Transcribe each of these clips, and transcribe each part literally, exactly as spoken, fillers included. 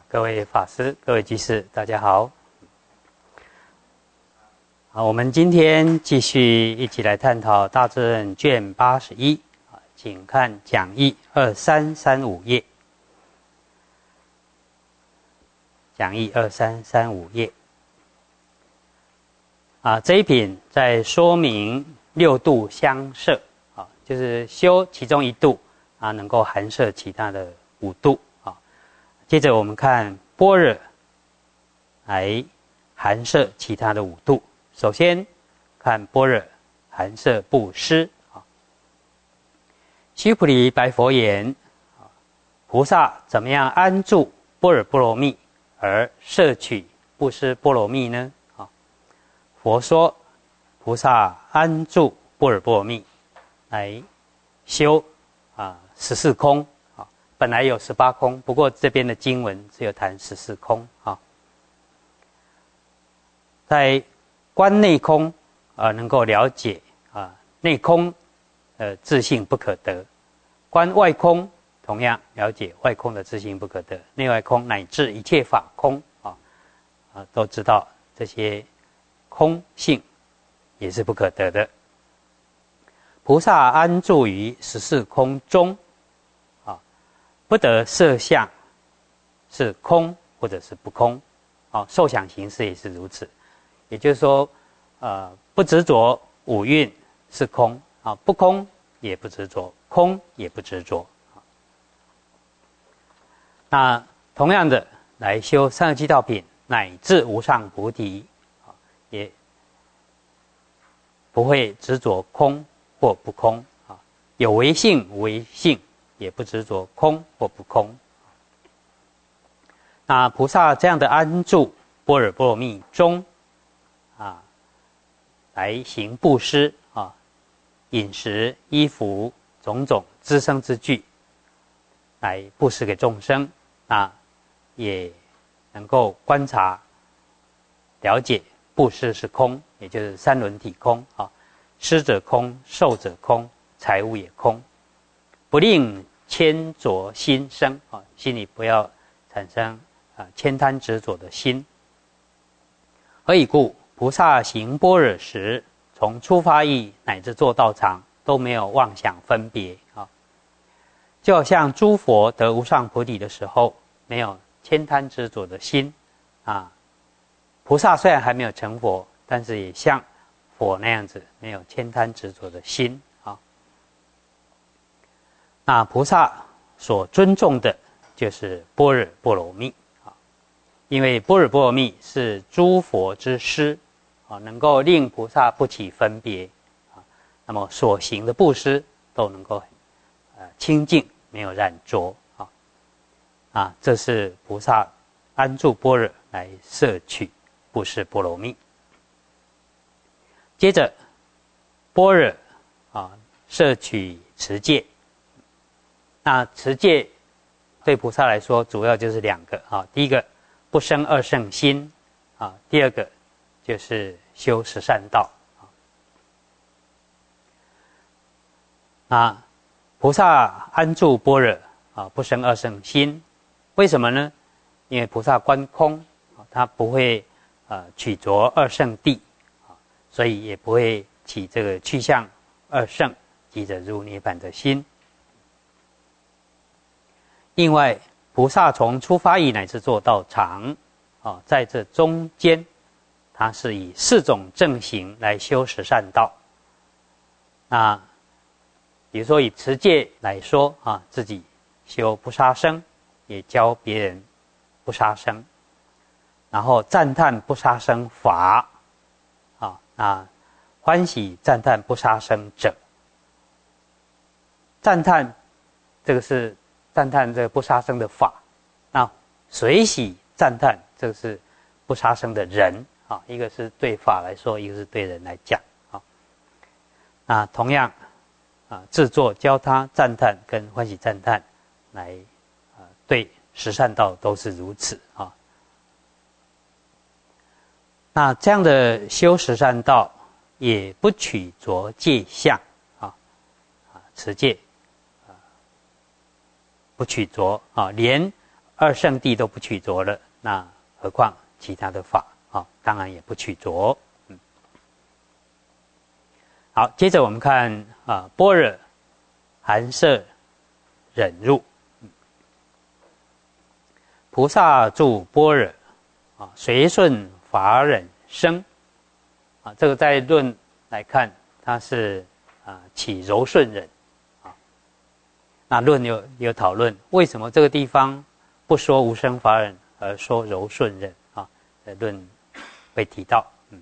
各位法师、各位居士，大家好。好，我们今天继续一起来探讨《大智论》卷八十一，请看讲义二三三五页。讲义二三三五页。啊，这一品在说明六度相摄，啊，就是修其中一度啊，能够含摄其他的五度。接着我们看般若来含摄其他的五度。首先看般若含摄布施。须菩提白佛言：菩萨怎么样安住般若波罗蜜而摄取布施波罗蜜呢？佛说，菩萨安住般若波罗蜜来修啊十四空。本来有十八空，不过这边的经文只有谈十四空啊。在观内空啊，能够了解啊内空呃自性不可得；观外空同样了解外空的自性不可得，内外空乃至一切法空啊啊都知道这些空性也是不可得的。菩萨安住于十四空中。不得色相是空或者是不空，啊，受想行识也是如此。也就是说，呃，不执着五蕴是空，啊，不空也不执着，空也不执着。那同样的来修三恶趣道品乃至无上菩提，啊，也不会执着空或不空，啊，有为性无为性。也不执着空或不空。那菩萨这样的安住般若波罗蜜中啊，来行布施啊，饮食、衣服种种资生之具，来布施给众生啊，也能够观察了解布施是空，也就是三轮体空啊，施者空，受者空，财物也空。不令牵着心生啊，心里不要产生啊悭贪执着的心。何以故？菩萨行般若时，从出发意乃至做道场，都没有妄想分别啊。就好像诸佛得无上菩提的时候，没有悭贪执着的心啊。菩萨虽然还没有成佛，但是也像佛那样子，没有悭贪执着的心。那菩萨所尊重的就是般若波罗蜜啊，因为般若波罗蜜是诸佛之师啊，能够令菩萨不起分别啊，那么所行的布施都能够呃清净，没有染浊啊啊，这是菩萨安住般若来摄取布施波罗蜜。接着般若啊摄取持戒。那持戒对菩萨来说，主要就是两个啊。第一个，不生二圣心啊；第二个，就是修十善道啊。那菩萨安住般若啊，不生二圣心，为什么呢？因为菩萨观空，他不会呃取着二圣谛啊，所以也不会起这个去向二圣，即着入涅槃的心。另外，菩萨从出发意乃至做道场，啊，在这中间，它是以四种正行来修十善道。那比如说以持戒来说啊，自己修不杀生，也教别人不杀生，然后赞叹不杀生法，啊，那欢喜赞叹不杀生者，赞叹这个是。赞叹这个不杀生的法，那随喜赞叹这个是不杀生的人啊，一个是对法来说，一个是对人来讲啊。那同样啊，制作教他赞叹跟欢喜赞叹来啊，对十善道都是如此啊。那这样的修十善道，也不取着戒相啊啊，持戒。不取着啊，连二圣谛都不取着了，那何况其他的法啊？当然也不取着。嗯，好，接着我们看啊，般若含摄忍入。嗯、菩萨住般若啊，随顺法忍生啊，这个在论来看，它是啊起柔顺忍啊。那论有有讨论，为什么这个地方不说无生法忍，而说柔顺忍啊？在论被提到，嗯，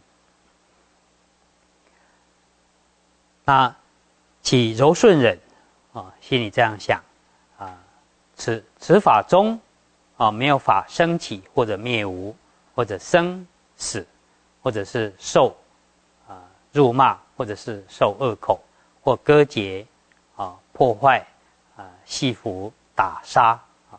那起柔顺忍啊，心里这样想啊，此此法中啊，没有法生起或者灭无，或者生死，或者是受啊辱骂，或者是受恶口，或割截啊破坏啊戏服打杀啊。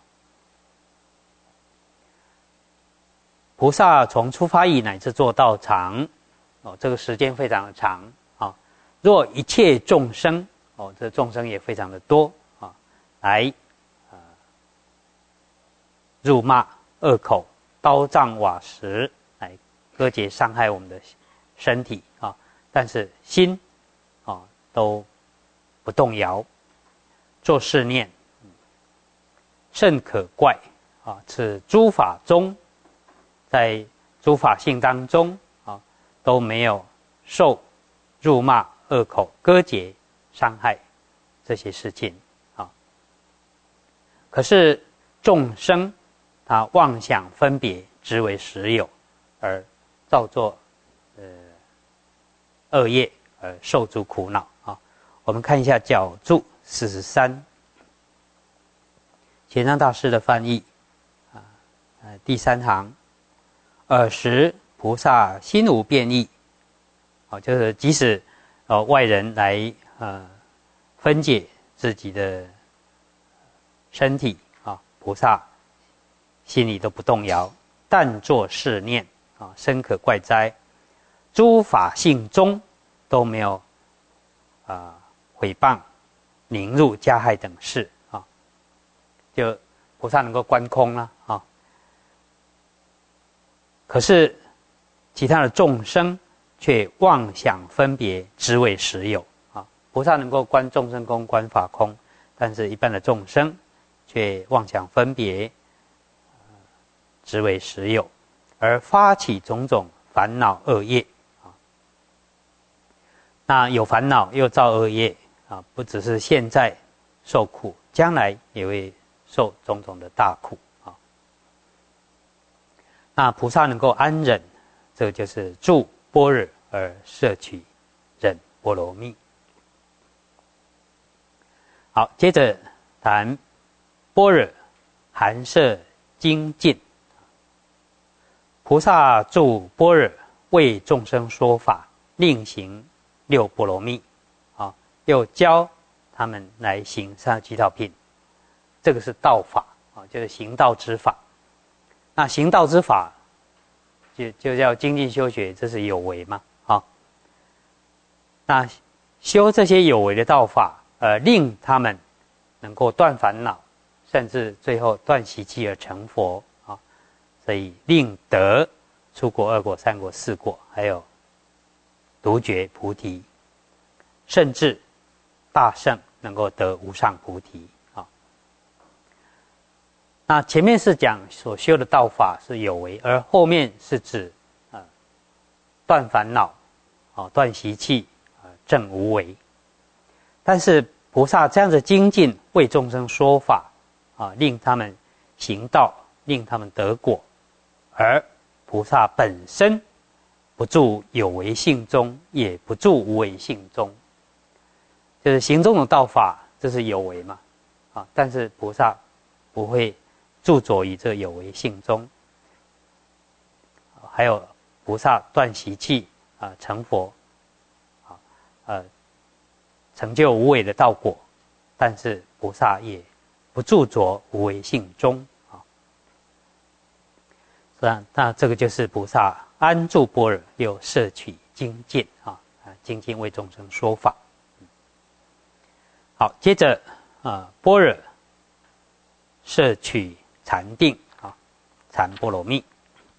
菩萨从出发意乃至做道场，哦，这个时间非常的长啊。若一切众生，哦，这众生也非常的多啊，来啊辱骂、恶口、刀杖、瓦石，来割截伤害我们的身体啊，但是心啊都不动摇，做是念，甚可怪啊！此诸法中，在诸法性当中啊，都没有受辱骂、恶口、割截、伤害这些事情啊。可是众生他妄想分别，执为实有，而造作呃恶业，而受诸苦恼啊。我们看一下角注四十三，玄奘大师的翻译啊，呃第三行。尔时菩萨心无变异，哦，就是即使呃外人来呃分解自己的身体啊，菩萨心里都不动摇，但作是念啊，深可怪哉！诸法性中都没有啊毁谤、凌辱、加害等事啊，就菩萨能够观空了啊。可是其他的众生却妄想分别，执为实有啊。菩萨能够观众生空、观法空，但是一般的众生却妄想分别，执为实有，而发起种种烦恼恶业啊。那有烦恼又造恶业啊，不只是现在受苦，将来也会受种种的大苦。那菩萨能够安忍，这个就是住般若而摄取忍波罗蜜。好，接着谈般若含摄精进。菩萨住般若，为众生说法，令行六波罗蜜，啊，又教他们来行三十七道品。这个是道法啊，就是行道之法。那行道之法，就就叫精进修学，这是有为嘛？啊，那修这些有为的道法，呃，令他们能够断烦恼，甚至最后断习气而成佛啊，所以令得出果、二果、三果、四果，还有独觉菩提，甚至大圣能够得无上菩提。那前面是讲所修的道法是有为，而后面是指啊断烦恼，啊断习气，啊证无为。但是菩萨这样的精进，为众生说法，啊令他们行道，令他们得果，而菩萨本身不住有为性中，也不住无为性中，就是行这种道法，这是有为嘛，啊但是菩萨不会著着于这有为性中，还有菩萨断习气啊、呃，成佛啊，呃，成就无为的道果，但是菩萨也不著着无为性中啊。是啊，那这个就是菩萨安住般若，又摄取精进啊，啊，精进为众生说法。好，接着啊，般若摄取禅定啊，禅波罗蜜。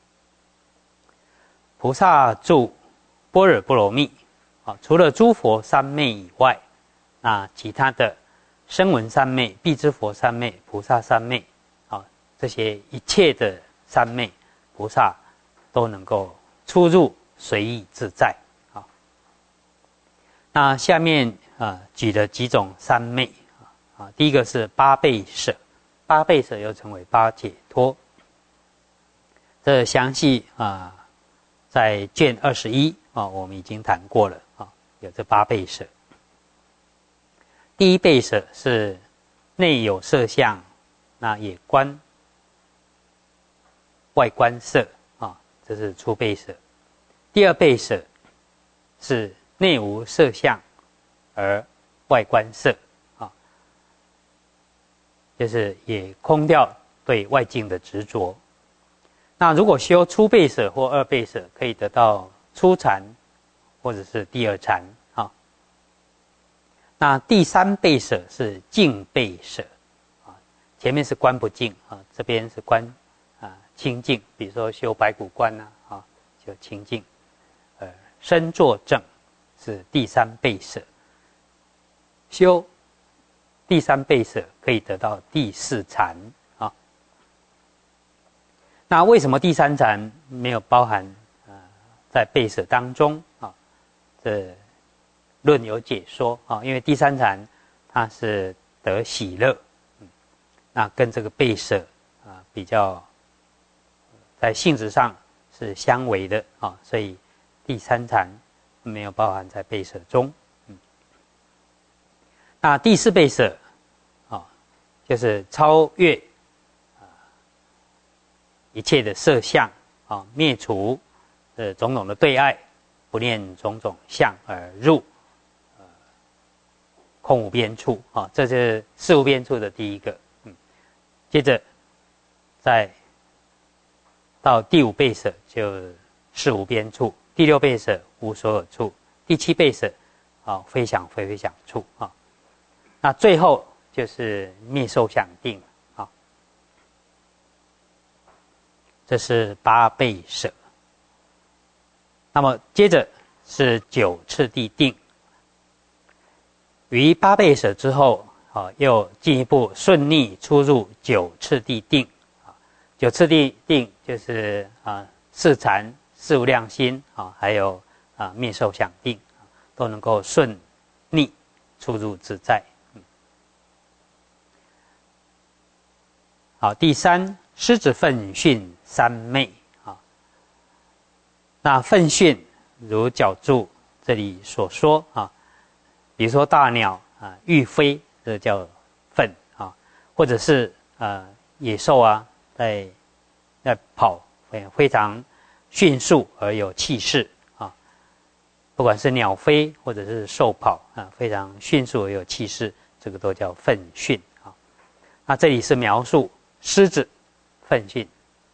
菩萨住般若波罗蜜啊，除了诸佛三昧以外，那其他的声闻三昧、辟支佛三昧、菩萨三昧啊，这些一切的三昧，菩萨都能够出入随意自在啊。那下面啊举了几种三昧啊，第一个是八倍舍，八倍舍又称为八解脱。这详细啊，在卷二十一啊，我们已经谈过了啊，有这八倍舍。第一倍舍是内有色相，那也观外观色啊，这是初倍舍。第二倍舍是内无色相而外观色啊，就是也空掉对外境的执着。那如果修初倍舍或二倍舍，可以得到初禅或者是第二禅啊。那第三倍舍是净倍舍啊，前面是观不净啊，这边是观啊清净，比如说修白骨观呐啊，修清净。呃，身作正是第三倍舍，修第三倍舍可以得到第四禅啊。那为什么第三禅没有包含啊、呃、在倍舍当中啊？这论有解说啊，因为第三禅它是得喜乐，嗯，那跟这个倍舍啊比较，在性质上是相违的啊，所以第三禅没有包含在倍舍中。嗯，那第四倍舍啊，就是超越啊一切的色相啊，灭除呃种种的对爱，不念种种相而入呃空无边处啊，这是事无边处的第一个。嗯，接着再到第五倍舍就事无边处。第六倍舍无所有处，第七倍舍啊非想非非想处啊，那最后就是灭受想定啊，这是八倍舍。那么接着是九次第定，于八倍舍之后啊，又进一步顺逆出入九次第定啊，九次第定就是啊四禅。四无量心啊，还有啊灭受想定，都能够顺逆出入自在。嗯、好，第三狮子奋训三昧啊。那奋训如角注这里所说啊，比如说大鸟啊欲飞，这叫奋啊，或者是啊野兽啊在在跑，非常迅速而有气势啊，不管是鸟飞或者是兽跑啊，非常迅速而有气势，这个都叫奋训啊。那这里是描述狮子奋训。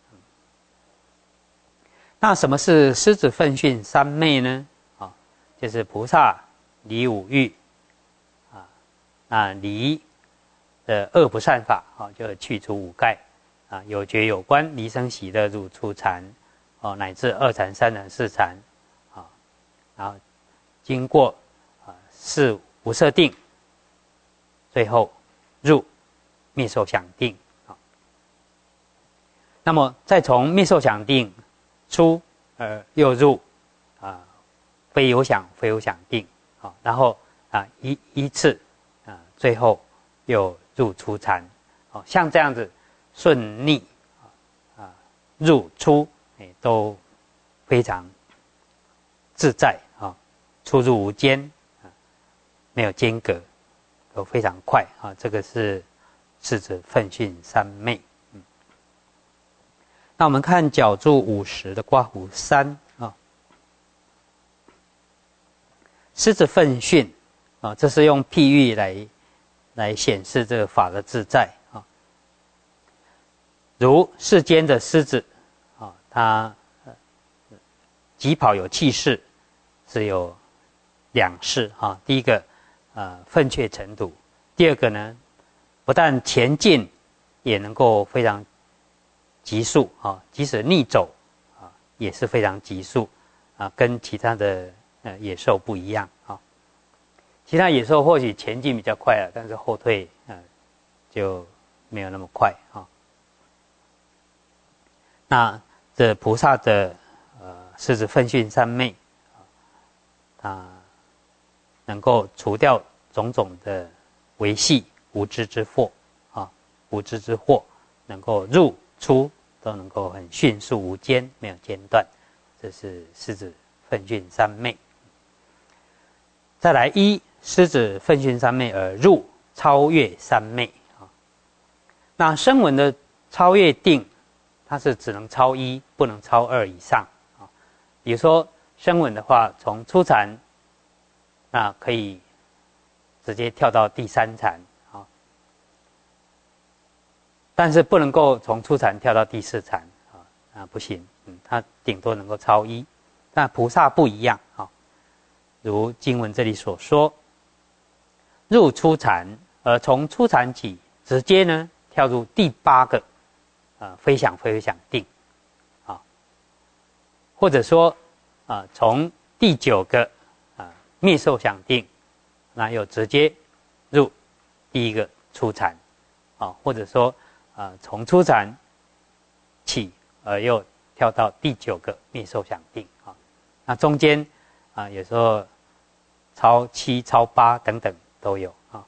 那什么是狮子奋训三昧呢？啊，就是菩萨离五欲啊，那离的恶不善法啊，就去除五盖啊，有觉有观，离生喜乐入初禅。哦，乃至二禅、三禅、四禅，啊，然后经过啊四无色定，最后入灭受想定啊。那么再从灭受想定出，呃，又入啊非有想、非有想定啊，然后啊一依次啊，最后又入初禅，哦，像这样子顺逆啊入出。都非常自在啊，出入无间啊，没有间隔，都非常快啊。这个是狮子奋训三昧。嗯，那我们看角注五十的刮胡三啊，狮子奋训啊，这是用譬喻来来显示这个法的自在啊。如世间的狮子。它疾跑有气势，是有两势哈。第一个，呃，奋雀尘土；第二个呢，不但前进，也能够非常急速啊，即使逆走啊，也是非常急速啊，跟其他的呃野兽不一样啊。其他野兽或许前进比较快了，但是后退呃就没有那么快啊。那这菩萨的呃狮子奋迅三昧啊，能够除掉种种的维系无知之祸啊，无知之祸能够入出都能够很迅速无间，没有间断，这是狮子奋迅三昧。再来一狮子奋迅三昧而入超越三昧啊。那声闻的超越定，它是只能超一，不能超二以上啊。比如说声闻的话，从初禅，那可以直接跳到第三禅啊，但是不能够从初禅跳到第四禅啊，啊不行，嗯，它顶多能够超一。但菩萨不一样啊，如经文这里所说，入初禅，而从初禅起，直接呢跳入第八个啊非想非非想定啊，或者说啊从第九个啊灭受想定，那又直接入第一个初禅啊，或者说啊从初禅起，而又跳到第九个灭受想定啊，那中间啊有时候超七、超八等等都有啊，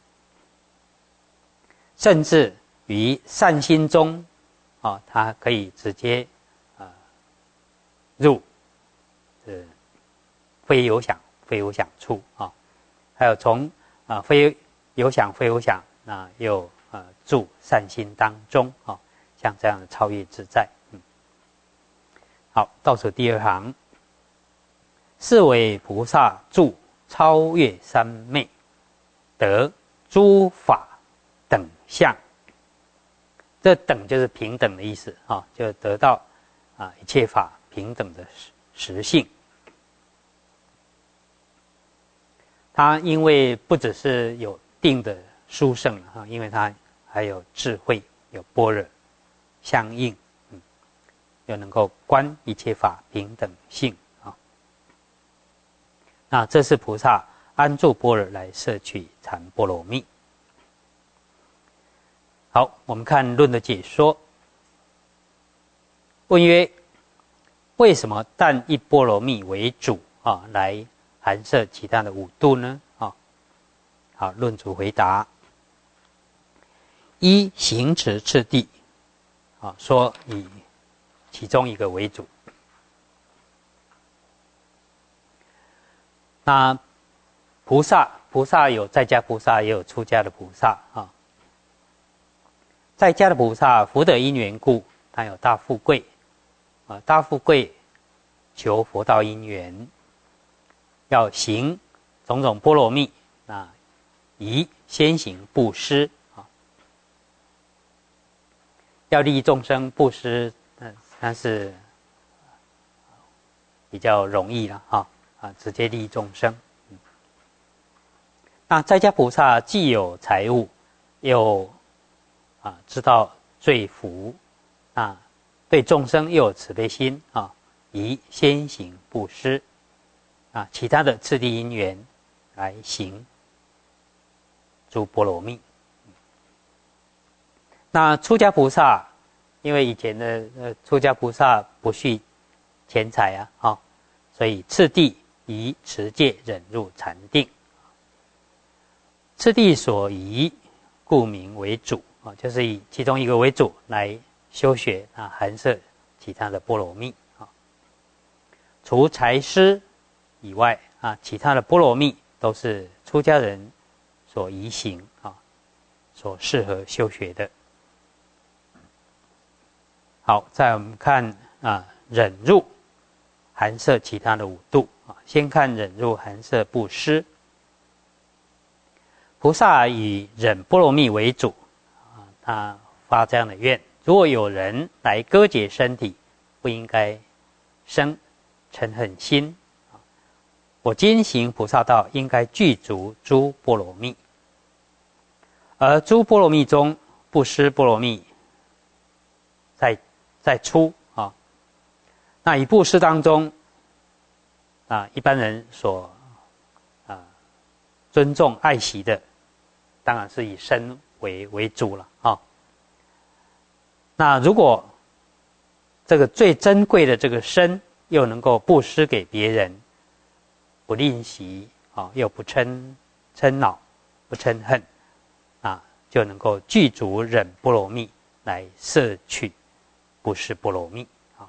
甚至于善心中啊，它可以直接啊入呃非有想非有想处啊，还有从啊非有想非有想，那又啊住善心当中啊，像这样的超越自在。嗯，好，倒数第二行，是为菩萨住超越三昧，得诸法等相。这等就是平等的意思啊，就得到啊一切法平等的实性。它因为不只是有定的殊胜啊，因为它还有智慧，有般若相应，嗯，又能够观一切法平等性啊。那这是菩萨安住般若来摄取禅波罗蜜。好，我们看论的解说。问曰：为什么但以波罗蜜为主啊，来含摄其他的五度呢？啊，好，论主回答：一行持次第，啊，说以其中一个为主。那菩萨，菩萨有在家菩萨，也有出家的菩萨啊。在家的菩萨福德因缘故，他有大富贵啊，大富贵求佛道因缘，要行种种波罗蜜啊，宜先行布施啊，要利益众生布施，嗯，但是比较容易了哈啊，直接利益众生。嗯，那在家菩萨既有财物，又啊，知道罪福啊，对众生又有慈悲心啊，宜先行布施啊，其他的次第因缘来行诸波罗蜜。那出家菩萨，因为以前的呃出家菩萨不恤钱财啊，啊，所以次第宜持戒忍辱禅定，次第所宜，故名为主。啊，就是以其中一个为主来修学啊，含摄其他的波罗蜜啊。除财施以外啊，其他的波罗蜜都是出家人所宜行啊，所适合修学的。好，再我们看啊，忍辱含摄其他的五度啊。先看忍辱含摄布施，菩萨以忍波罗蜜为主。他发这样的愿：如果有人来割截身体，不应该生嗔恨心。我今行菩萨道，应该具足诸波罗蜜。而诸波罗蜜中，布施波罗蜜在再出啊。那以布施当中啊，一般人所啊尊重爱惜的，当然是以身为为主了啊。那如果这个最珍贵的这个身又能够布施给别人，不吝惜啊，又不嗔嗔恼，不嗔恨啊，就能够具足忍波罗蜜来摄取布施波罗蜜啊。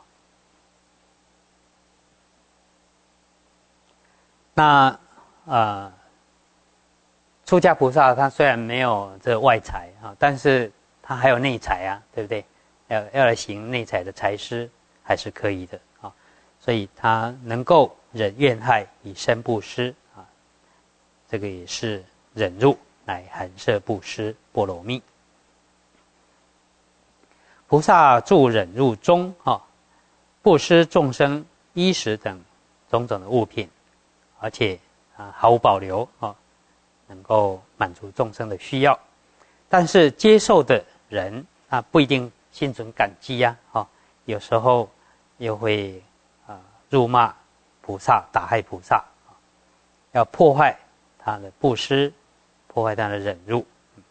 那呃，出家菩萨他虽然没有这外财啊，但是他还有内财啊，对不对？要要来行内财的财施还是可以的啊，所以他能够忍怨害以身布施啊，这个也是忍辱来含摄布施波罗蜜。菩萨住忍辱中啊，布施众生衣食等种种的物品，而且啊毫无保留啊，能够满足众生的需要。但是接受的人啊不一定心存感激呀、啊，啊，有时候又会啊辱骂菩萨，打害菩萨，要破坏他的布施，破坏他的忍辱。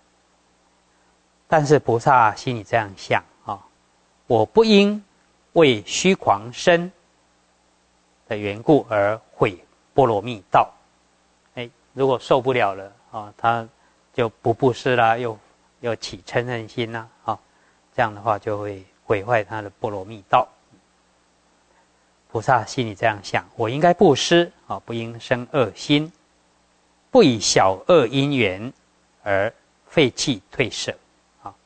但是菩萨心里这样想啊，我不应为虚诳身的缘故而毁波罗蜜道。哎，如果受不了了啊，他就不布施啦，又又起嗔恨心啦，啊，这样的话就会毁坏他的波罗蜜道。菩萨心里这样想，我应该布施啊，不应生恶心，不以小恶因缘而废弃退舍啊。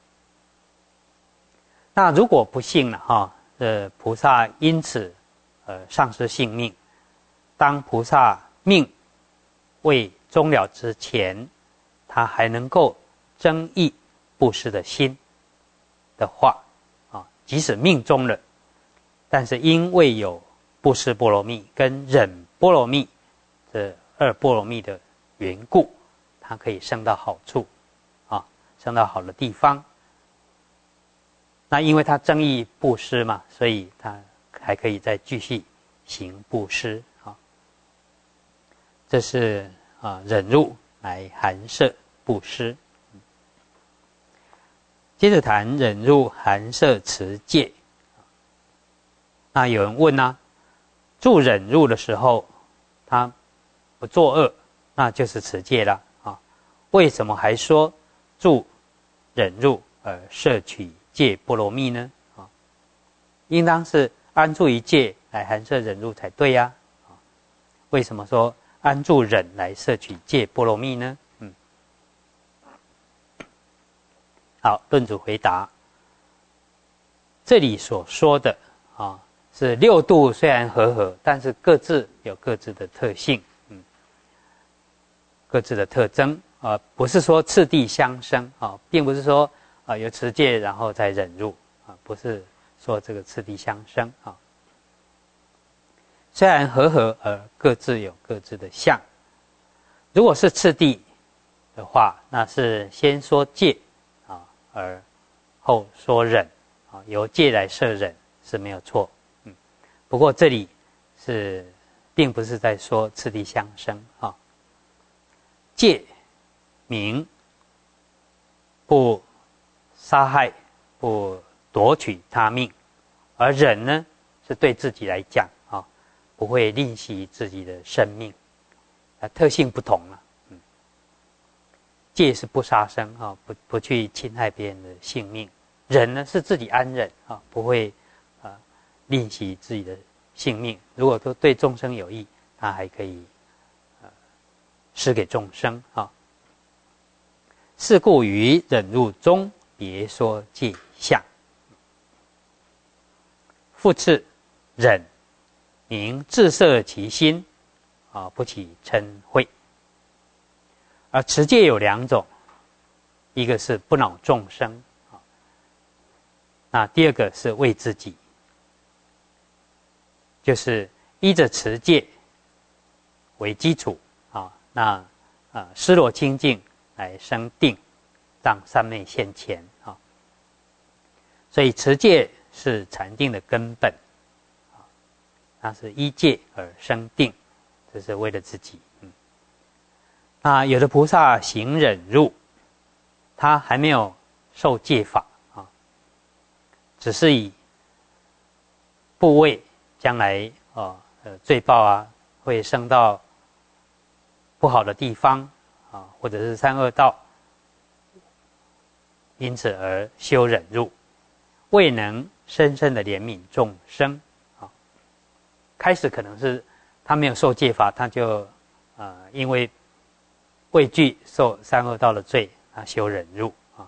那如果不幸了哈，呃，菩萨因此呃丧失性命，当菩萨命未终了之前，他还能够增益布施的心的话啊，即使命终了，但是因为有布施波罗蜜跟忍波罗蜜这二波罗蜜的缘故，它可以升到好处啊，升到好的地方。那因为它增益布施嘛，所以它还可以再继续行布施啊。这是啊忍辱来含摄布施。接着谈忍辱含摄持戒。那有人问啊，住忍辱的时候，他不作恶，那就是持戒了啊。为什么还说住忍辱而摄取戒波罗蜜呢？啊，应当是安住于戒来含摄忍辱才对呀。啊，为什么说安住忍来摄取戒波罗蜜呢？嗯，好，论主回答，这里所说的啊。是六度虽然和合，但是各自有各自的特性，嗯，各自的特征啊、呃，不是说次第相生啊，并不是说啊、呃、有持戒然后再忍辱啊，不是说这个次第相生啊。虽然和合，而各自有各自的相。如果是次第的话，那是先说戒啊，而后说忍啊，由戒来摄忍是没有错。不过这里是并不是在说次第相生啊。戒名不杀害，不夺取他命，而忍呢是对自己来讲啊，不会吝惜自己的生命，啊，特性不同了。嗯，戒是不杀生啊，不不去侵害别人的性命；忍呢是自己安忍啊，不会啊吝惜自己的性命。如果都对众生有益，他还可以呃施给众生啊。是故于忍辱中别说戒相。复次，忍名自摄其心啊，不起嗔恚。而持戒有两种，一个是不恼众生啊，那第二个是为自己，就是依着持戒为基础啊，那啊失落清净来生定，让三昧现前啊。所以持戒是禅定的根本，它是依戒而生定，这是为了自己。嗯，那有的菩萨行忍辱，他还没有受戒法啊，只是以部位将来啊呃罪报啊会升到不好的地方啊，或者是三恶道，因此而修忍辱，未能深深的怜悯众生啊。开始可能是他没有受戒法，他就呃因为畏惧受三恶道的罪，他修忍辱啊。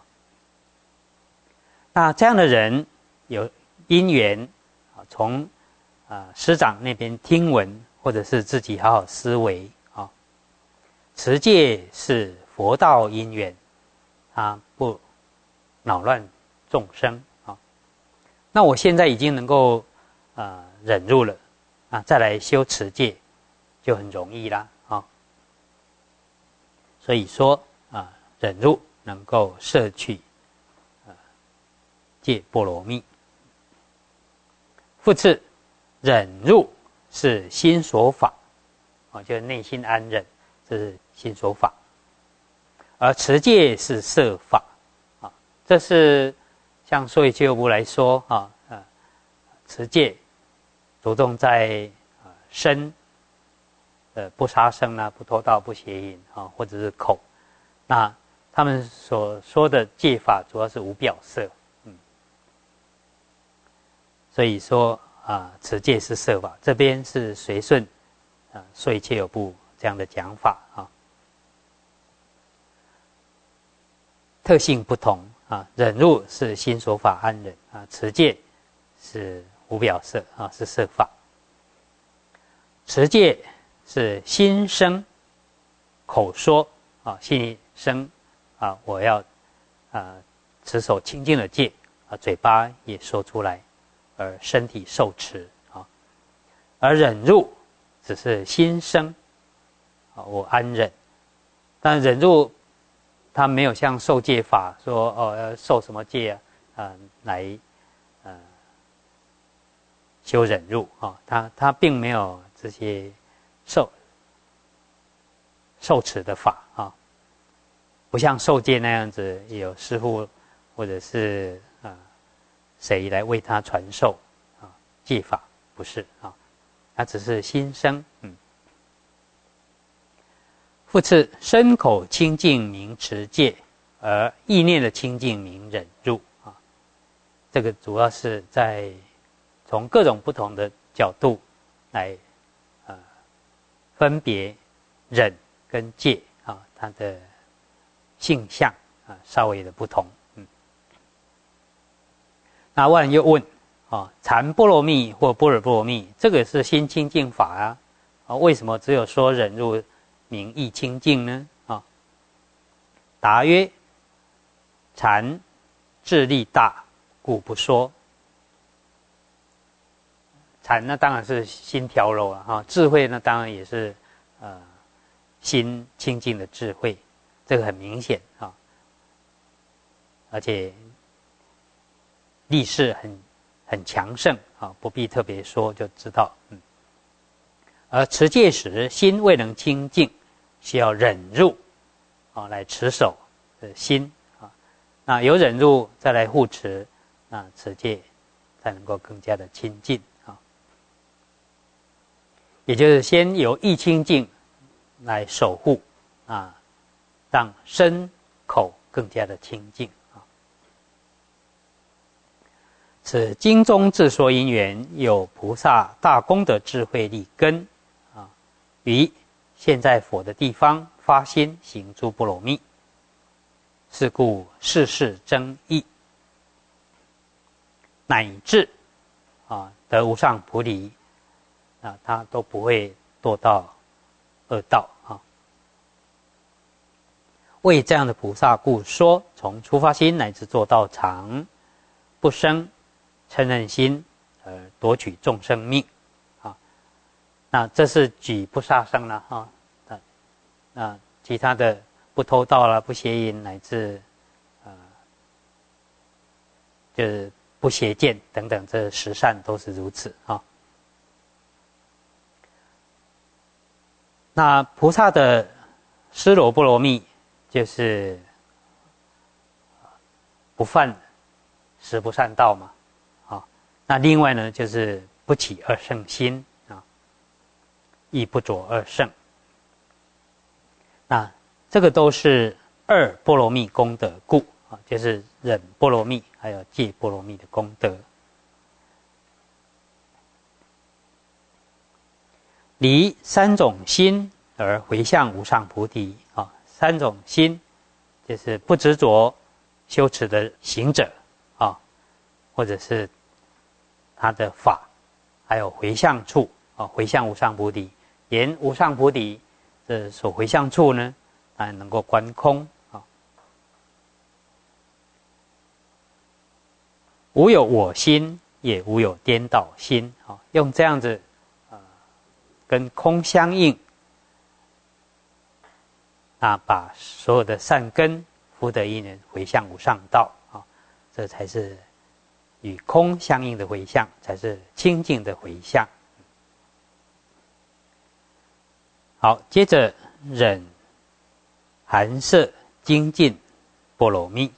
那这样的人有因缘啊，从啊师长那边听闻，或者是自己好好思维啊。持戒是佛道因缘，他不恼乱众生啊。那我现在已经能够呃忍辱了啊，再来修持戒就很容易啦啊。所以说啊，忍辱能够摄去啊戒波罗蜜。复次，忍辱是心所法啊，就是内心安忍，这是心所法。而持戒是摄法啊，这是像所以戒有部来说啊，呃，持戒着重在啊身，呃不杀生啦、不偷盗、不邪淫啊，或者是口。那他们所说的戒法主要是无表色，嗯，所以说啊，持戒是摄法，这边是随顺啊所以戒有部这样的讲法啊。特性不同啊，忍辱是心所法安忍啊，持戒是无表色啊，是摄法。持戒是心生口说啊，心里生啊，我要啊持守清净的戒啊，嘴巴也说出来，而身体受持啊。而忍辱只是心生啊，我安忍，但忍辱他没有像受戒法说哦要受什么戒啊，呃、来呃修忍辱啊，他他并没有这些受受持的法啊，不像受戒那样子有师父或者是啊谁来为他传授啊戒法，不是啊，他只是心生嗯。复次，身口清净名持戒，而意念的清净名忍辱啊。这个主要是在从各种不同的角度来呃分别忍跟戒啊，它的性相啊稍微的不同。嗯，那万人又问啊，禅波罗蜜或般若波罗蜜，这个是心清净法啊，啊为什么只有说忍辱名意清净呢？啊，答曰：禅智力大，故不说。禅那当然是心调柔了哈，智慧呢当然也是呃心清净的智慧，这个很明显啊，而且力势很很强盛啊，不必特别说就知道。嗯，而持戒时心未能清净，需要忍辱啊来持守的心啊，那有忍辱再来护持，那持戒才能够更加的亲近啊。也就是先由意清净来守护啊，让身口更加的清净啊。此经中自说因缘，有菩萨大功德智慧力根啊，于现在佛的地方发心行诸波罗蜜，是故世事争议，乃至啊得无上菩提啊，他都不会堕到恶道啊。为这样的菩萨故说，从初发心乃至做道场，不生嗔恨心而夺取众生命啊。那这是举不杀生了哈，那那其他的不偷盗了，不邪淫，乃至呃就是不邪见等等，这十善都是如此啊。那菩萨的尸罗波罗蜜就是不犯十不善道嘛，啊，那另外呢就是不起二圣心啊，亦不着二圣。那这个都是二波罗蜜功德故啊，就是忍波罗蜜还有戒波罗蜜的功德。离三种心而回向无上菩提啊，三种心就是不执着修持的行者啊，或者是他的法，还有回向处啊，回向无上菩提，连无上菩提这所回向处呢，当然能够观空啊，无有我心，也无有颠倒心啊，用这样子呃跟空相应。那把所有的善根福德因缘回向无上道啊，这才是与空相应的回向，才是清净的回向。好，接着忍含摄精进波罗蜜。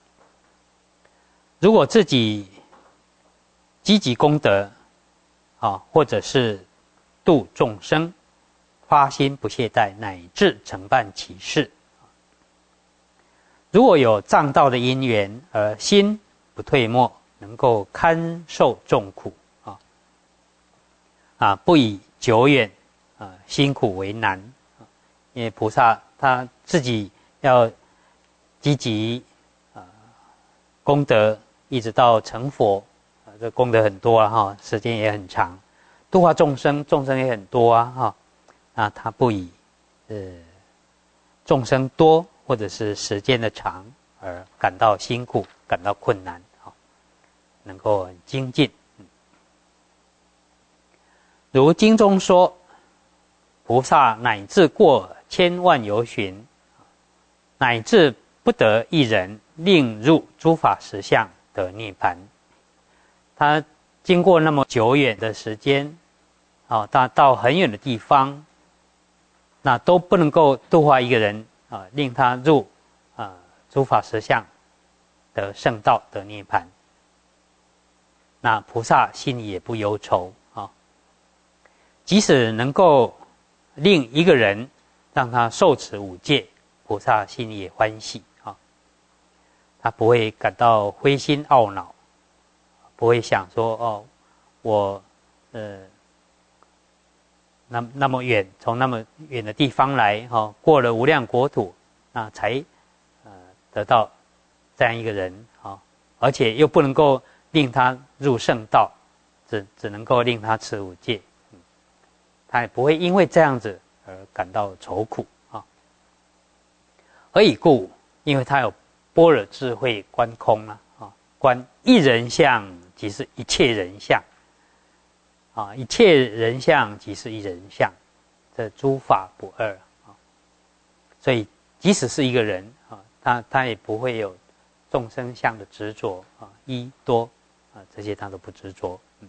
如果自己积极功德啊，或者是度众生，发心不懈怠，乃至承办其事。如果有障道的因缘，而心不退没，能够堪受众苦啊，啊，不以久远啊辛苦为难，因为菩萨他自己要积极啊功德，一直到成佛，啊，这功德很多啊哈，时间也很长，度化众生，众生也很多啊哈。那他不以呃众生多或者是时间的长而感到辛苦，感到困难啊，能够很精进。如经中说，菩萨乃至过千万由旬，乃至不得一人令入诸法实相得涅槃。他经过那么久远的时间啊，到到很远的地方。那都不能够度化一个人啊，令他入啊诸法实相得圣道得涅槃。那菩萨心里也不忧愁啊，即使能够令一个人让他受持五戒，菩萨心里也欢喜啊，他不会感到灰心懊恼，不会想说哦，我呃。那那么远，从那么远的地方来，哈、哦，过了无量国土，那才呃得到这样一个人啊、哦，而且又不能够令他入圣道，只只能够令他持五戒，嗯，他也不会因为这样子而感到愁苦啊、哦。何以故？因为他有般若智慧观空啊，啊、哦，观一人相即是一切人相。啊，一切人相即是一人相，这诸法不二啊。所以，即使是一个人啊，他他也不会有众生相的执着啊，一多啊，这些他都不执着。嗯，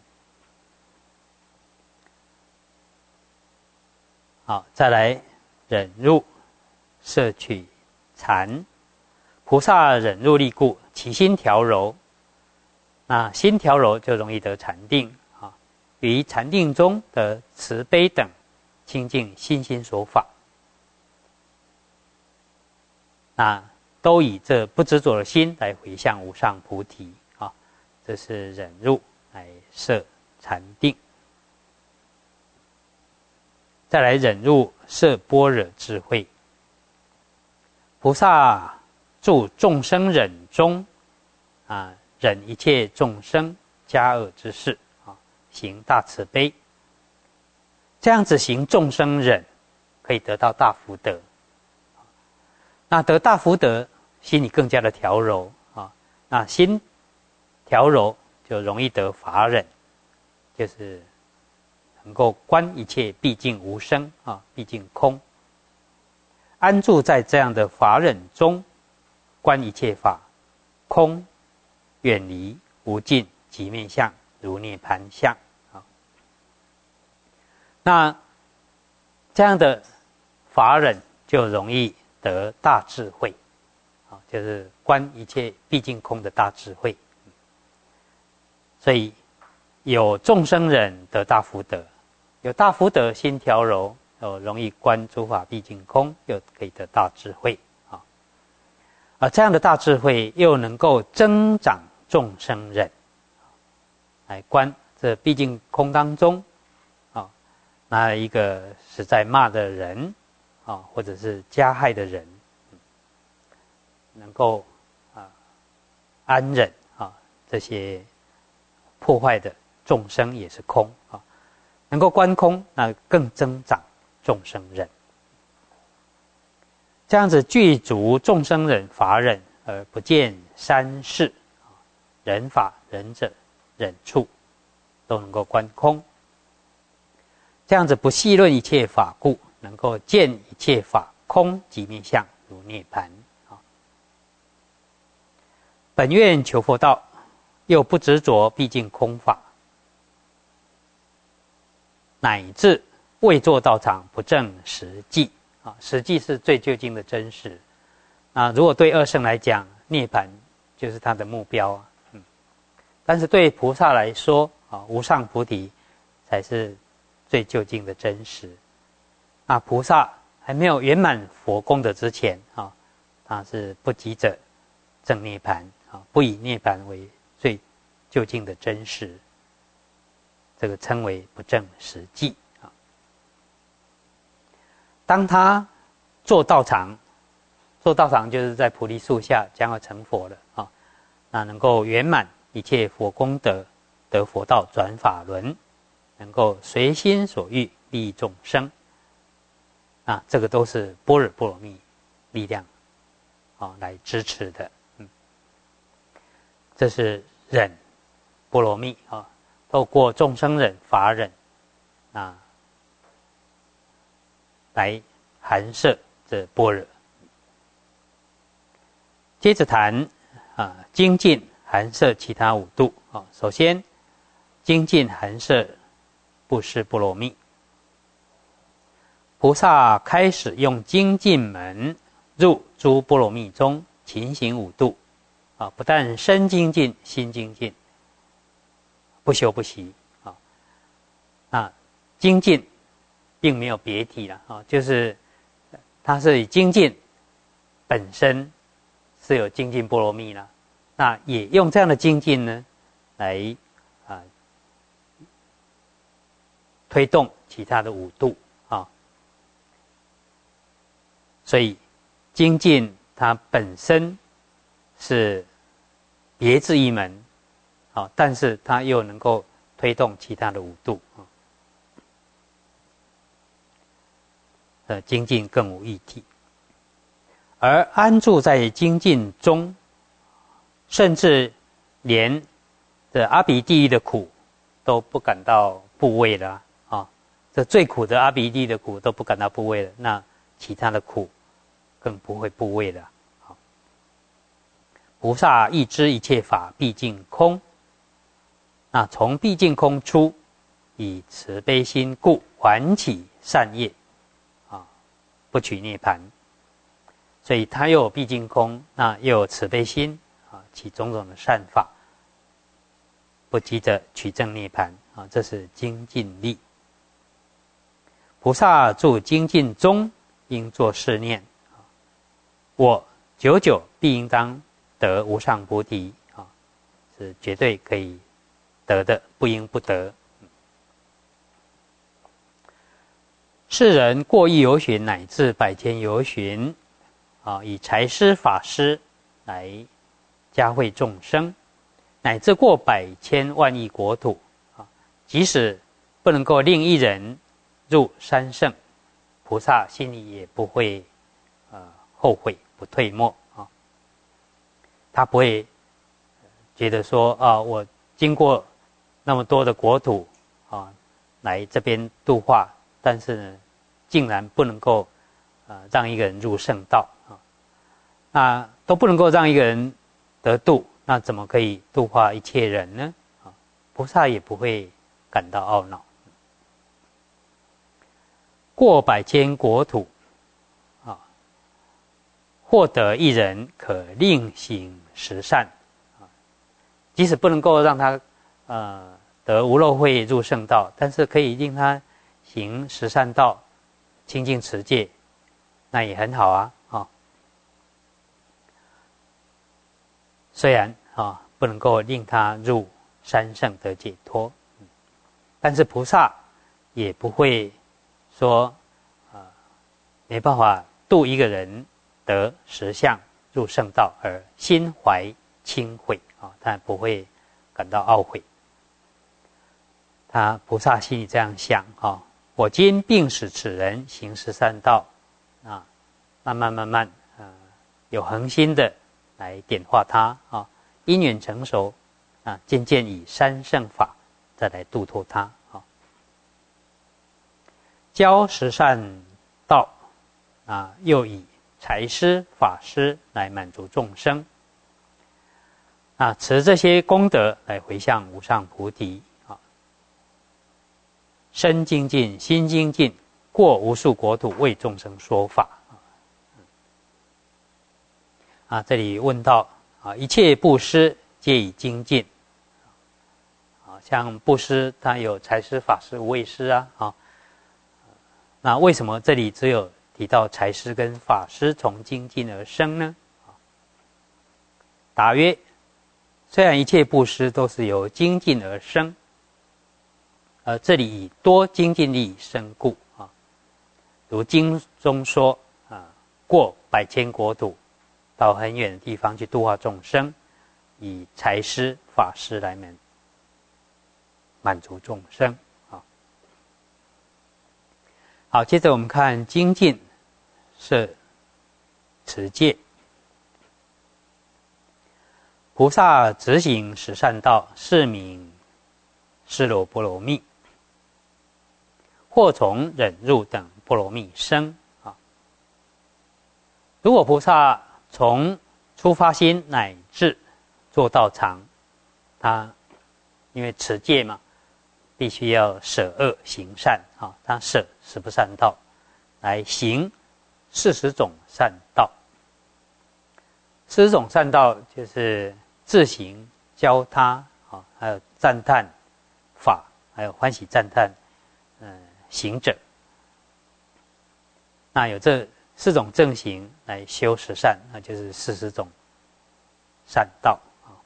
好，再来忍辱摄取禅。菩萨忍辱力故，其心调柔。那心调柔就容易得禅定。于禅定中的慈悲等清净心心所法，那都以这不执着的心来回向无上菩提啊，这是忍辱来摄禅定。再来忍辱摄般若智慧。菩萨住众生忍中啊，忍一切众生加恶之事。行大慈悲，这样子行众生忍，可以得到大福德。那得大福德，心里更加的调柔啊。那心调柔，就容易得法忍，就是能够观一切毕竟无生啊，毕竟空。安住在这样的法忍中，观一切法空，远离无尽极灭相，如涅盘相。那这样的法忍就容易得大智慧，就是观一切毕竟空的大智慧。所以有众生忍得大福德，有大福德心调柔，哦，容易观诸法毕竟空，又可以得大智慧啊。而这样的大智慧又能够增长众生忍，来观这毕竟空当中啊，那一个是在骂的人啊，或者是加害的人，能够啊安忍啊，这些破坏的众生也是空啊，能够观空，那更增长众生忍。这样子具足众生忍、法忍，而不见三世，忍法、忍者、忍处，都能够观空。这样子不细论一切法故，能够见一切法空即灭相，如涅盘。本愿求佛道，又不执着毕竟空法，乃至未作道场，不证实际啊，实际是最究竟的真实。啊，如果对二圣来讲，涅槃就是他的目标啊，嗯，但是对菩萨来说啊，无上菩提才是最究竟的真实。啊，菩萨还没有圆满佛功德之前啊，他是不急着证涅槃啊，不以涅槃为最究竟的真实，这个称为不证实际啊。当他做道场，做道场就是在菩提树下将要成佛了啊，那能够圆满一切佛功德，得佛道转法轮，能够随心所欲利益众生啊，这个都是般若波罗蜜力量啊来支持的。嗯，这是忍波罗蜜啊，透过众生忍、法忍啊，来含摄这般若。接着谈啊，精进含摄其他五度啊。首先，精进含摄布施波罗蜜。菩萨开始用精进门入诸波罗蜜中，勤行五度啊，不但身精进，心精进，不休不息啊。啊，精进并没有别体了啊，就是它是以精进本身是有精进波罗蜜了，那也用这样的精进呢，来啊推动其他的五度啊。所以精进它本身是别致一门啊，但是它又能够推动其他的五度啊。呃，精进更无异体，而安住在精进中，甚至连这阿鼻地狱的苦都不感到怖畏了啊！这最苦的阿鼻地狱的苦都不感到怖畏了，那其他的苦更不会怖畏了。好，菩萨亦知一切法毕竟空，那从毕竟空出，以慈悲心故还起善业。不取涅槃，所以他又有毕竟空，那又有慈悲心啊，起种种的善法，不急着取证涅槃啊，这是精进力。菩萨住精进中，应作是念：我久久必应当得无上菩提啊，是绝对可以得的，不应不得。世人过亿由旬乃至百千由旬啊，以财施法施来加惠众生，乃至过百千万亿国土啊，即使不能够令一人入三圣，菩萨心里也不会呃后悔，不退没啊。他不会觉得说啊，我经过那么多的国土啊，来这边度化。但是呢，竟然不能够呃让一个人入圣道啊，那都不能够让一个人得度， 那怎么可以度化一切人呢？啊，菩萨也不会感到懊恼。过百千国土，啊，获得一人可令行十善，啊，即使不能够让他呃得无漏慧入圣道，但是可以令他行十善道，清净持戒，那也很好啊。啊，虽然啊不能够令他入三圣得解脱，但是菩萨也不会说，呃，没办法度一个人得实相入圣道而心怀轻悔啊，他不会感到懊悔。他菩萨心里这样想啊，我今并使此人行十善道啊，慢慢慢慢，呃，有恒心的来点化他啊，因缘成熟啊，渐渐以三圣法再来度脱他啊。教十善道啊，又以财施法施来满足众生啊，持这些功德来回向无上菩提啊，身精进，心精进，过无数国土为众生说法啊。这里问到啊，一切布施皆以精进啊，像布施它有财施、法施、无畏施啊啊。那为什么这里只有提到财施跟法施从精进而生呢？答曰：虽然一切布施都是由精进而生，而这里以多精进力生故啊。如经中说啊，过百千国土，到很远的地方去度化众生，以财施、法施来满满足众生。好，接着我们看精进是持戒。菩萨直行十善道，是名尸罗波罗蜜，或从忍辱等波罗蜜生啊。如果菩萨从出发心乃至做到常，他因为持戒嘛，必须要舍恶行善啊，他舍十不善道，来行四十种善道。四十种善道就是自行、教他啊，还有赞叹法，还有欢喜赞叹，呃，行者。那有这四种正行来修十善，那就是四十种善道。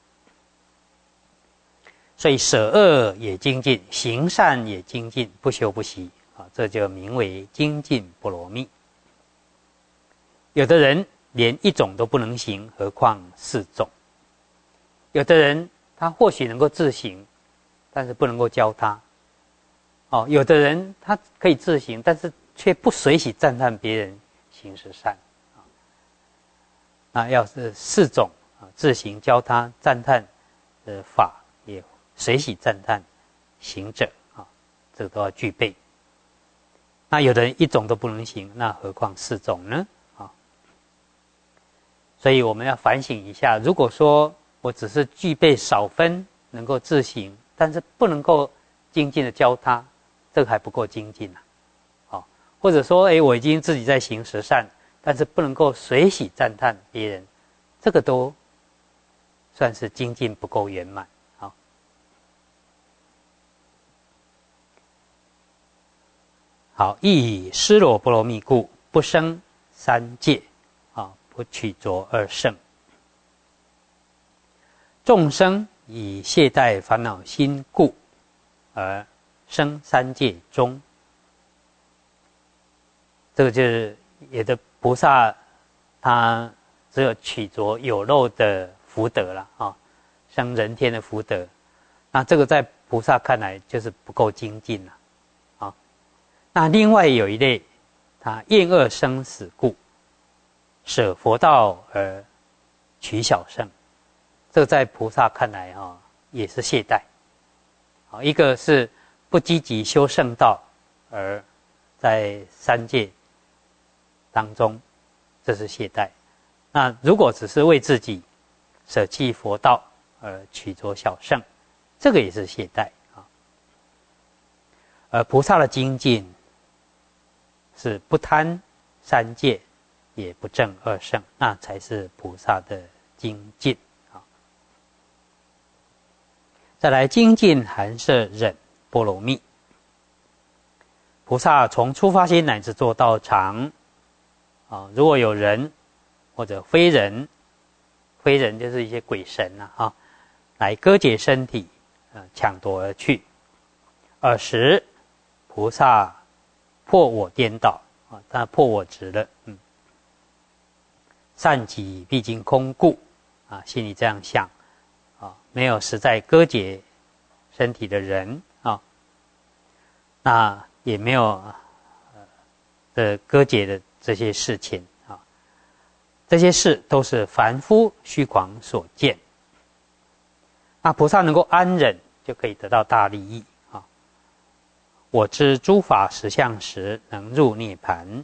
所以舍恶也精进，行善也精进，不修不息啊，这就名为精进波罗蜜。有的人连一种都不能行，何况四种？有的人他或许能够自行，但是不能够教他。哦，有的人他可以自行，但是却不随喜赞叹别人行十善啊。那要是四种啊，自行、教他、赞叹的法也随喜赞叹行者啊，这个都要具备。那有的人一种都不能行，那何况四种呢？啊，所以我们要反省一下，如果说我只是具备少分能够自行，但是不能够精进的教他，这个还不够精进啊。好，或者说，哎，我已经自己在行十善，但是不能够随喜赞叹别人，这个都算是精进不够圆满。好，亦以尸罗波罗蜜故，不生三界啊，不取着二圣。众生以懈怠烦恼心故，而生三界中。这个就是有的菩萨，他只有取着有漏的福德了啊，生人天的福德。那这个在菩萨看来就是不够精进了。那另外有一类，他厌恶生死故，舍佛道而取小圣。这个在菩萨看来啊，也是懈怠。啊，一个是不积极修圣道，而在三界当中，这是懈怠。那如果只是为自己舍弃佛道而取着小圣，这个也是懈怠啊。而菩萨的精进是不贪三界，也不正二圣，那才是菩萨的精进啊。再来精进含摄忍波罗蜜，菩萨从出发心乃至做道场啊，如果有人或者非人，非人就是一些鬼神啊，啊来割解身体，呃，抢夺而去。尔时菩萨破我颠倒啊，他破我执了，嗯，善己毕竟空故啊，心里这样想啊，没有实在割解身体的人啊，那也没有呃的割解的这些事情啊，这些事都是凡夫虚诳所见。那菩萨能够安忍，就可以得到大利益啊！我知诸法实相时，能入涅盘。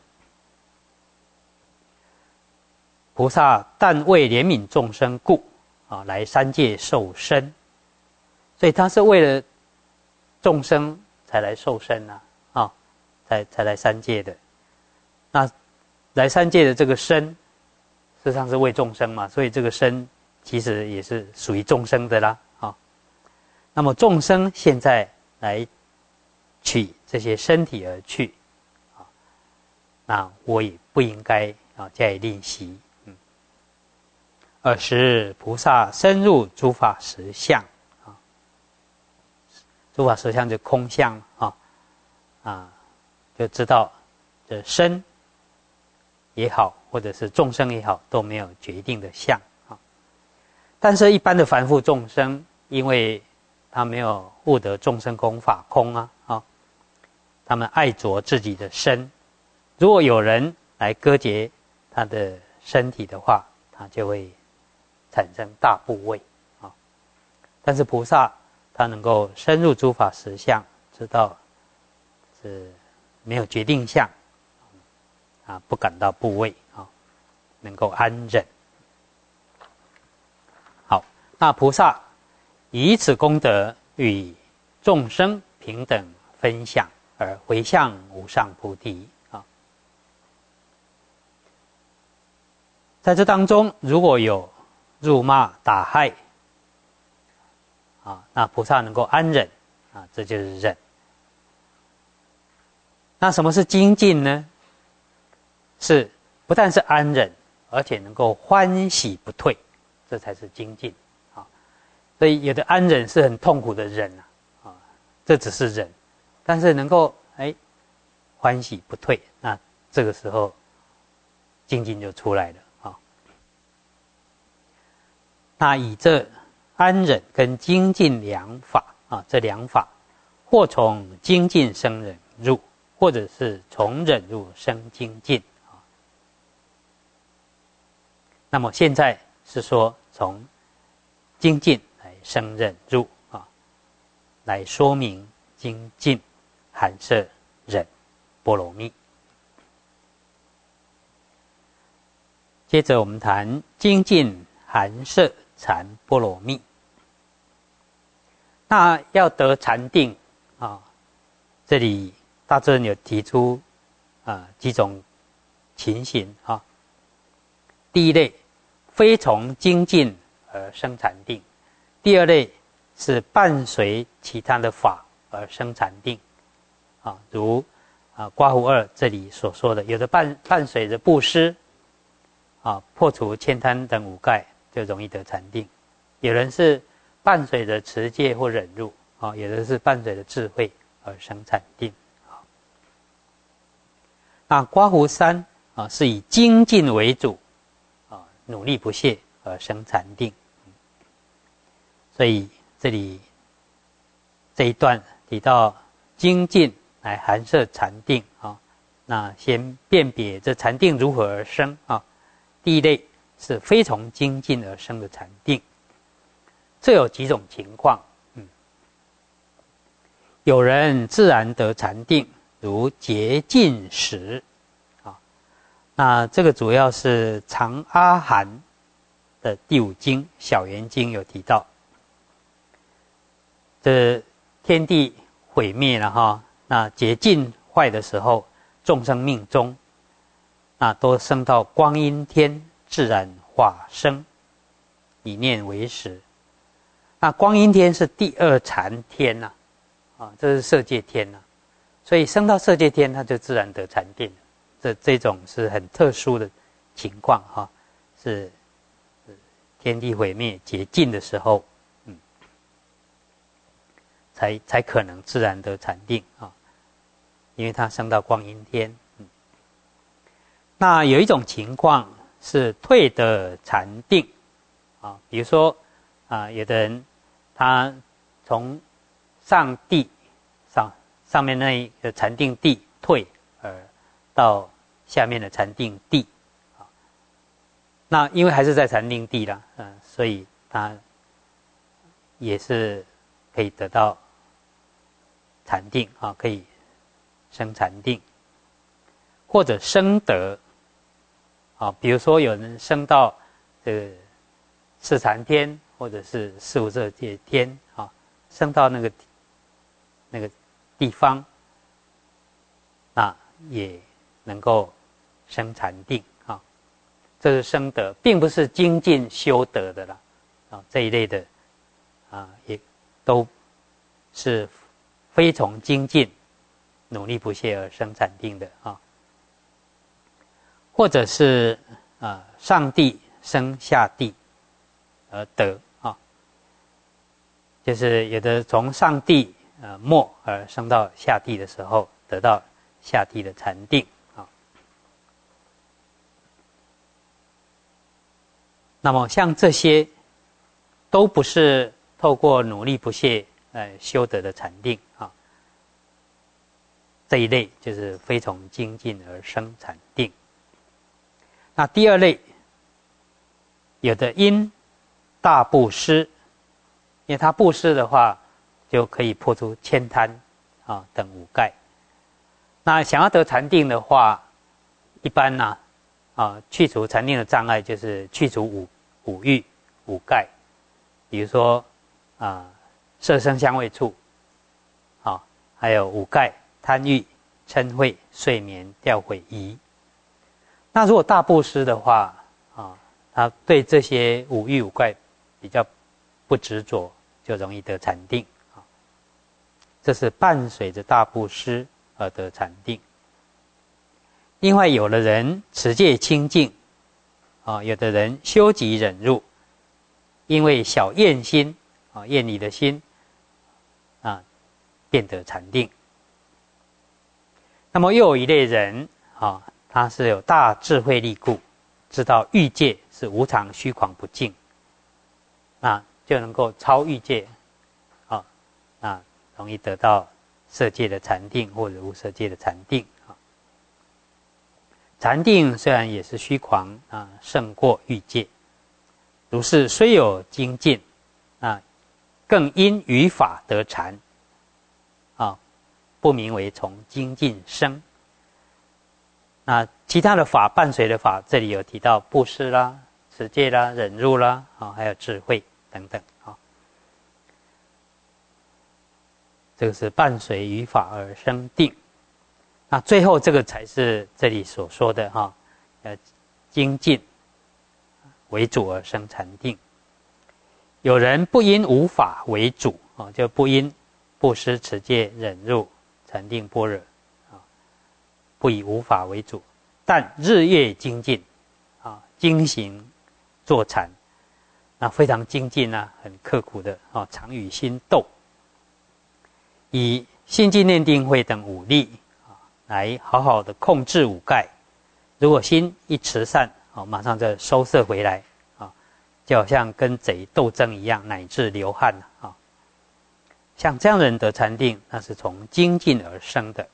菩萨但为怜悯众生故啊，来三界受身，所以他是为了众生才来受身啊，啊，才才来三界的。那来三界的这个身，事实上是为众生嘛，所以这个身其实也是属于众生的啦。那么众生现在来取这些身体而去，啊，那我也不应该啊加以吝惜。嗯，尔时菩萨深入诸法实相，啊，诸法实相就空相啊，啊，就知道这身也好，或者是众生也好，都没有决定的相啊。但是，一般的凡夫众生，因为他没有悟得众生空法空啊，啊，他们爱着自己的身。如果有人来割截他的身体的话，他就会产生大怖畏啊。但是菩萨他能够深入诸法实相，知道是没有决定相啊，不感到怖畏啊，能够安忍。好，那菩萨以此功德与众生平等分享，而回向无上菩提啊。在这当中，如果有辱骂打害啊，那菩萨能够安忍啊，这就是忍。那什么是精进呢？是不但是安忍，而且能够欢喜不退，这才是精进。所以有的安忍是很痛苦的忍啊，啊，这只是忍，但是能够哎欢喜不退，那这个时候精进就出来了啊。那以这安忍跟精进两法啊，这两法或从精进生忍入，或者是从忍入生精进啊。那么现在是说从精进生忍入啊，来说明精进含摄忍波罗蜜。接着我们谈精进含摄禅波罗蜜。那要得禅定啊，这里大智人有提出啊几种情形啊。第一类，非从精进而生禅定。第二类是伴随其他的法而生禅定，啊，如啊刮胡二这里所说的，有的伴伴随着布施，啊破除悭贪等五盖就容易得禅定；有人是伴随着持戒或忍辱，啊，有的是伴随着智慧而生禅定。啊，那刮胡三啊是以精进为主，啊努力不懈而生禅定。所以这里这一段提到精进来含摄禅定啊，那先辨别这禅定如何而生啊。第一类是非从精进而生的禅定，这有几种情况，嗯，有人自然得禅定，如洁净时啊，那这个主要是长阿含的第五经《小圆经》有提到。 这天地毁灭了哈，那劫尽坏的时候，众生命中，那都升到光阴天，自然化生，以念为实。那光阴天是第二禅天呐、啊，啊，这是色界天呐、啊，所以升到色界天，它就自然得禅定。这这种是很特殊的情况哈、啊，是天地毁灭劫尽的时候，嗯，才才可能自然得禅定啊，因为它升到光阴天。嗯，那有一种情况是退得禅定啊，比如说啊，有的人他从上地上上面那一个禅定地退而到下面的禅定地啊，那因为还是在禅定地啦，嗯、呃，所以他也是可以得到禅定啊，可以生禅定，或者升得啊，比如说有人升到这个四禅天，或者是四无色界天啊，升到那个那个地方，那也能够生禅定啊。这是升得，并不是精进修得的啦啊，这一类的啊，也都是非从精进努力不懈而生禅定的啊。或者是啊，上地升下地而得啊，就是有的从上地呃末而升到下地的时候，得到下地的禅定啊。那么像这些都不是透过努力不懈呃修得的禅定啊，这一类就是非从精进而生禅定。那第二类，有的因大布施，因为他布施的话，就可以破除悭贪啊等五盖。那想要得禅定的话，一般呢啊去除禅定的障碍，就是去除五五欲五盖，比如说啊色声香味触，啊还有五盖贪欲、嗔恚、睡眠、掉毁、疑。那如果大布施的话啊，他对这些五欲五盖比较不执着，就容易得禅定啊。这是伴随着大布施而得禅定。另外，有的人持戒清净啊，有的人修己忍辱，因为小厌心啊，厌离的心啊，便得禅定。那么又有一类人啊，他是有大智慧力故，知道欲界是无常虚诳不净，那就能够超欲界，啊，那容易得到色界的禅定或者无色界的禅定啊。禅定虽然也是虚诳啊，胜过欲界，如是虽有精进啊，更因于法得禅啊，不名为从精进生。那其他的法伴随的法，这里有提到布施啦、持戒啦、忍辱啦，啊，还有智慧等等啊。这个是伴随于法而生定。那最后这个才是这里所说的哈，呃，精进为主而生禅定。有人不因无法为主啊，就不因布施、持戒、忍辱、禅定、般若。不以无法为主，但日夜精进啊，精行坐禅，那非常精进啊，很刻苦的啊，常与心斗，以心静念定慧等五力啊，来好好的控制五盖。如果心一持散啊，马上就收摄回来啊，就好像跟贼斗争一样，乃至流汗啊。像这样的人得禅定，那是从精进而生的。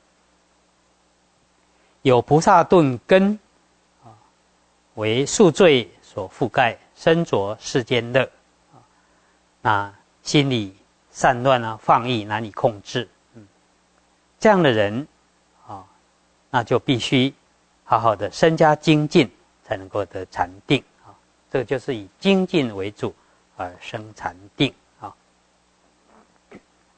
有菩萨顿根啊，为宿罪所覆盖，身着世间乐啊，那心里散乱啊，放逸难以控制，嗯，这样的人啊，那就必须好好的深加精进，才能够得禅定啊。这个就是以精进为主而生禅定啊。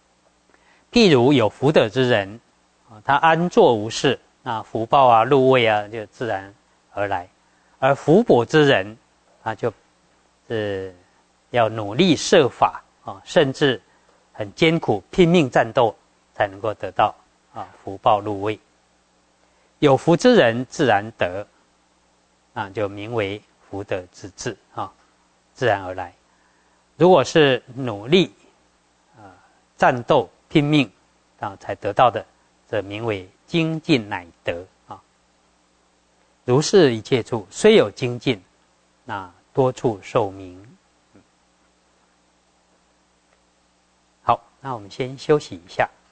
譬如有福德之人，他安坐无事，那福报啊、禄位啊就自然而来；而福薄之人，他就是要努力设法啊，甚至很艰苦拼命战斗，才能够得到啊福报禄位。有福之人自然得，啊就名为福德之至啊，自然而来。如果是努力啊战斗拼命啊才得到的，则名为精进乃得啊。如是一切处，虽有精进，那多处受名。好，那我们先休息一下。